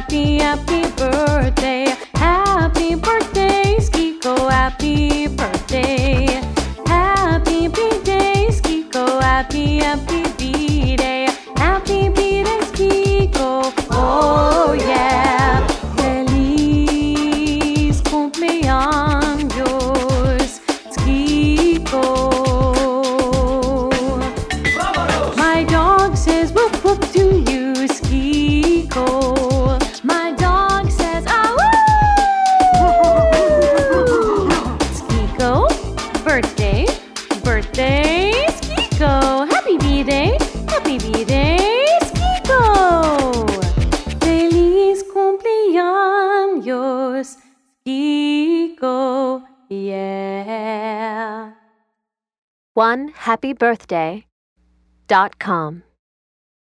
happy, happy birthday. Happy birthday, Skiko, happy birthday. Happy B-Day, Skiko, happy, happy B-Day. Happy B-Day, Skiko, oh yeah. Feliz cumpleaños, Skiko. My dog says whoop whoop to you, Skiko. My dog says ah woo. Skiko, birthday, birthday, Skiko. Happy B-Day, Skiko. Feliz cumpleaños, Skiko, yeah. OneHappyBirthday.com